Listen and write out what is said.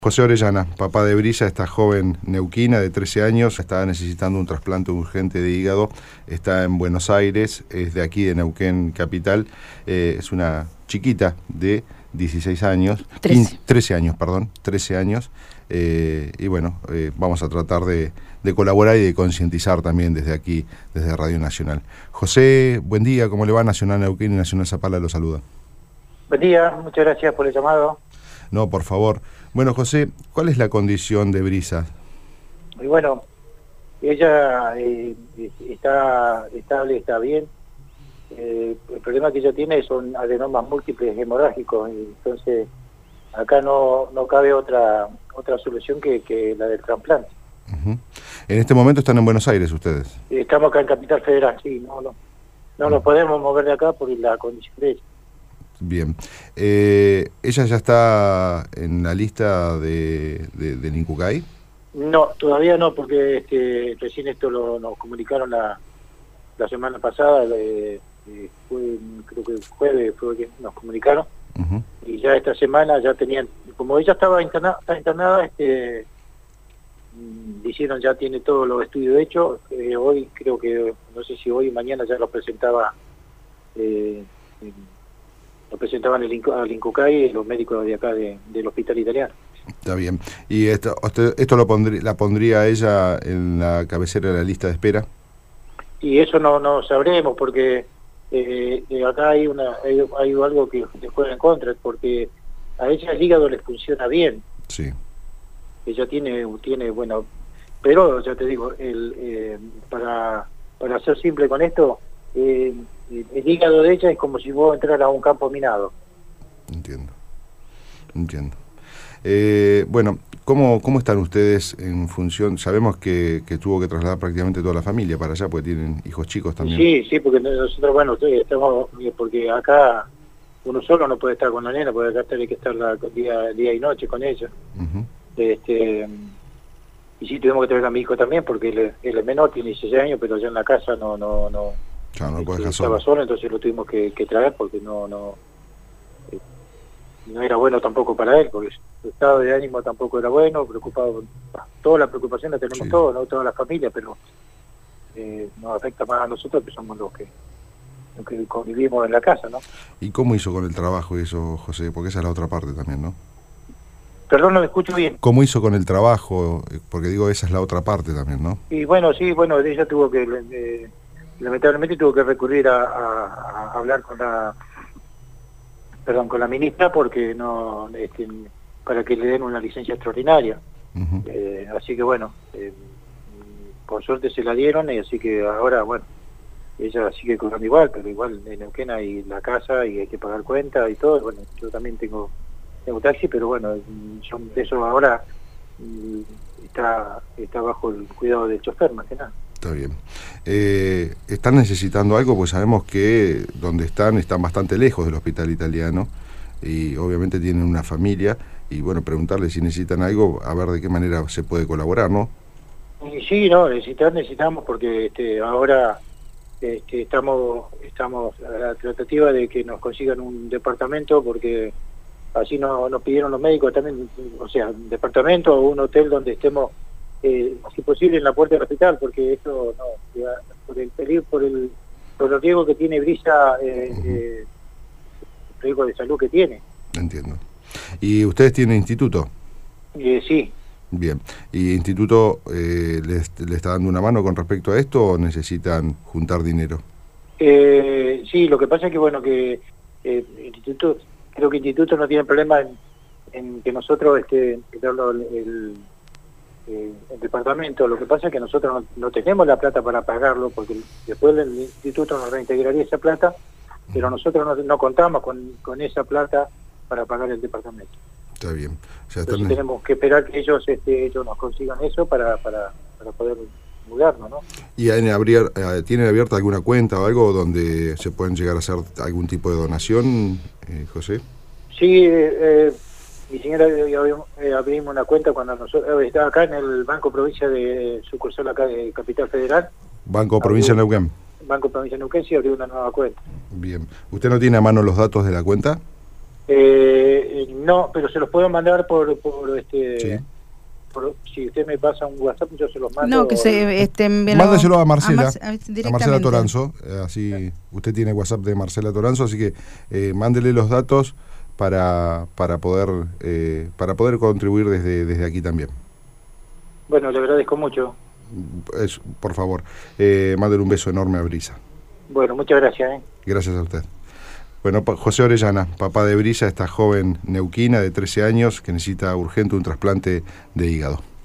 José Orellana, papá de Brisa, esta joven neuquina de 13 años, está necesitando un trasplante urgente de hígado, está en Buenos Aires, es de aquí de Neuquén capital, es una chiquita de 16 años, 13 años, perdón, 13 años, y bueno, vamos a tratar de colaborar y de concientizar también desde aquí, desde Radio Nacional. José, buen día, ¿cómo le va? Nacional Neuquén y Nacional Zapala lo saluda. Buen día, muchas gracias por el llamado. No, por favor. Bueno, José, ¿cuál es la condición de Brisa? Y bueno, ella está estable, está bien. El problema que ella tiene son adenomas múltiples hemorrágicos, entonces acá no cabe otra solución que la del trasplante. En este momento están en Buenos Aires ustedes. Estamos acá en Capital Federal, sí, no nos podemos mover de acá por la condición de ella. Bien. ¿Ella ya está en la lista del INCUCAI? No, todavía no, porque recién esto nos comunicaron la semana pasada, creo que el jueves fue que nos comunicaron, y ya esta semana ya tenían, como ella está internada, hicieron, ya tiene todos los estudios hechos, hoy creo que, no sé si hoy o mañana ya lo presentaba, lo presentaban al INCUCAI los médicos de acá del hospital italiano. Está bien. ¿Y esto la pondría ella en la cabecera de la lista de espera? Y eso no sabremos, porque acá hay algo que le juega en contra, porque a ella el hígado le funciona bien. Sí. Ella tiene bueno, pero ya te digo, para ser simple con esto, el hígado de ella es como si vos entraras a un campo minado. Entiendo. Bueno, ¿cómo están ustedes en función? Sabemos que tuvo que trasladar prácticamente toda la familia para allá, porque tienen hijos chicos también. Sí, porque nosotros, bueno, estamos, porque acá uno solo no puede estar con la nena, porque acá tiene que estar día y noche con ella. Y sí, tuvimos que traer a mi hijo también, porque él es menor, tiene 16 años, pero allá en la casa no puede dejar estaba solo, entonces lo tuvimos que traer, porque no era bueno tampoco para él, porque su estado de ánimo tampoco era bueno, preocupado. Toda la preocupación la tenemos todos, ¿no? Toda la familia, pero nos afecta más a nosotros, que somos los que convivimos en la casa, ¿no? ¿Y cómo hizo con el trabajo eso, José? Porque esa es la otra parte también, ¿no? Perdón, no me escucho bien. ¿Cómo hizo con el trabajo? Porque digo, esa es la otra parte también, ¿no? Y bueno, sí, ella tuvo que, lamentablemente tuvo que recurrir a hablar con la ministra, porque para que le den una licencia extraordinaria. Así que bueno, por suerte se la dieron, y así que ahora, bueno, ella sigue cobrando igual, pero igual en Neuquén hay la casa y hay que pagar cuenta y todo. Bueno, yo también tengo taxi, pero bueno, eso ahora está bajo el cuidado del chofer, más que nada. Está bien. ¿Están necesitando algo? Pues sabemos que donde están bastante lejos del hospital italiano y obviamente tienen una familia, y bueno, preguntarles si necesitan algo, a ver de qué manera se puede colaborar, ¿no? Y sí, necesitamos, porque ahora estamos a la tratativa de que nos consigan un departamento, porque así nos pidieron los médicos también, o sea, un departamento o un hotel donde estemos, si posible, en la puerta del hospital, porque esto por el peligro, por los riesgos que tiene Brisa, el riesgo de salud que tiene. Entiendo. ¿Y ustedes tienen instituto? Sí. Bien. ¿Y instituto le está dando una mano con respecto a esto, o necesitan juntar dinero? Sí, lo que pasa es que, bueno, que el instituto, creo que el instituto no tiene problema en que nosotros el departamento. Lo que pasa es que nosotros no tenemos la plata para pagarlo, porque después el instituto nos reintegraría esa plata, pero nosotros no contamos con esa plata para pagar el departamento. Está bien. O sea, entonces tenemos que esperar que ellos nos consigan eso para poder mudarnos, ¿no? ¿Y tienen abierta alguna cuenta o algo donde se pueden llegar a hacer algún tipo de donación, José? Sí, mi señora abrimos una cuenta cuando nosotros estaba acá en el Banco Provincia de sucursal acá de Capital Federal. Banco Provincia de Neuquén. Banco Provincia de Neuquén, sí, abrió una nueva cuenta. Bien. ¿Usted no tiene a mano los datos de la cuenta? No, pero se los puedo mandar Sí. si usted me pasa un WhatsApp, yo se los mando. No, que se Mándeselo a Marcela, directamente. a Marcela Toranzo, así usted tiene WhatsApp de Marcela Toranzo, así que mándele los datos para poder contribuir desde aquí también. Bueno, le agradezco mucho. Por favor, mándele un beso enorme a Brisa. Bueno, muchas gracias. Gracias a usted. Bueno, José Orellana, papá de Brisa, esta joven neuquina de 13 años que necesita urgente un trasplante de hígado.